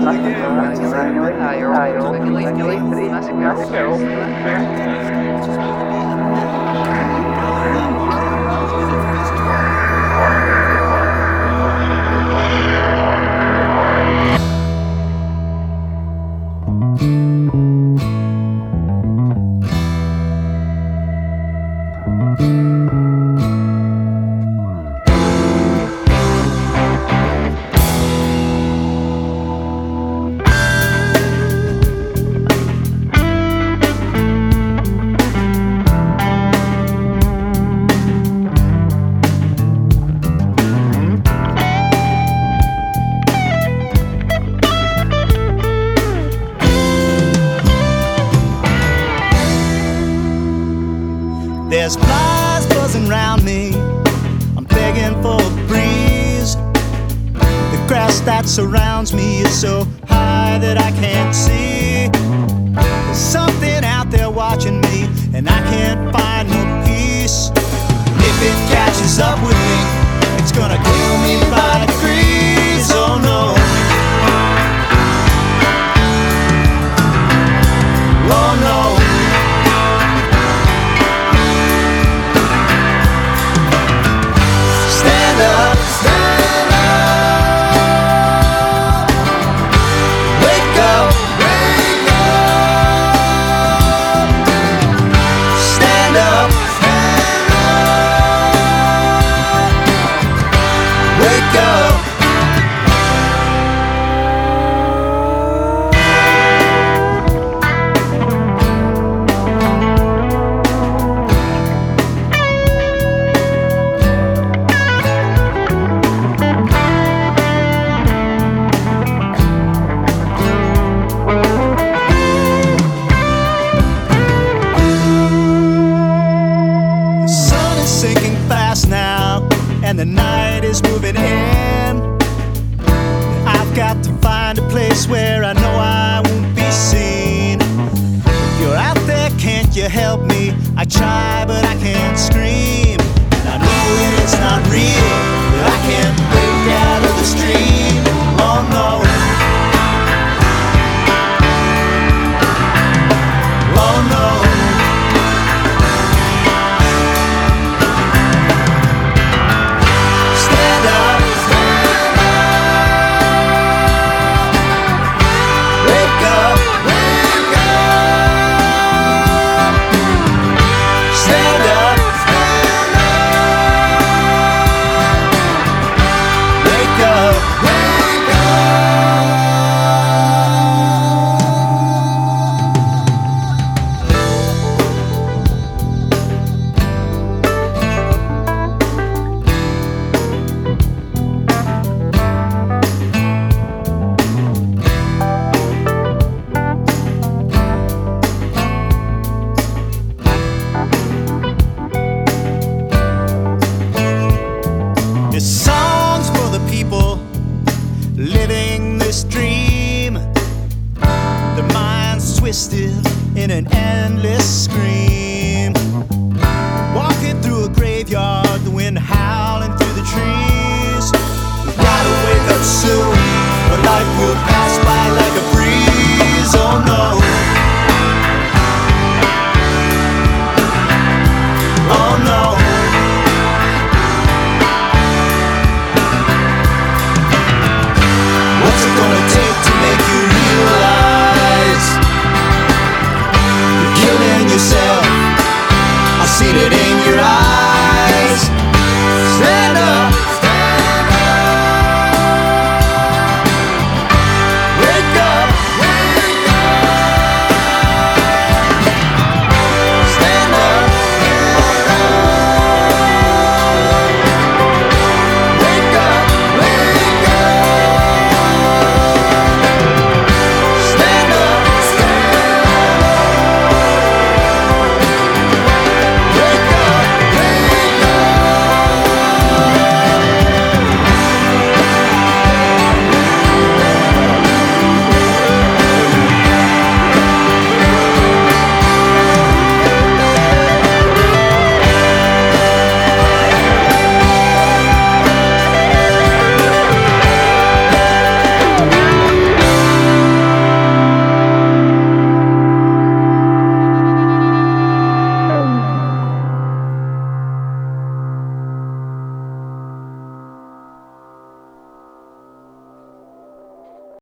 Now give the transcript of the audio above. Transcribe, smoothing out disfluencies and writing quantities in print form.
There's flies buzzing around me, I'm begging for a breeze. The grass that surrounds me is so high that I can't see. There's something out there watching me, and I can't find no peace. If it catches up with me, it's gonna kill me by degrees. Oh no. Oh no. Stand up, stand up. Wake up, wake up. Stand up, stand up. Wake up. Sinking fast now, and the night is moving in. I've got to find a place where I know I won't be seen. If you're out there, can't you help me? I try, but I can't scream. And I know it's not real, that I can't break out of the stream. Oh no. Oh no. This song's for the people living this dream. Their minds twisted in an endless scream. Walking through a graveyard, the wind howling through the trees.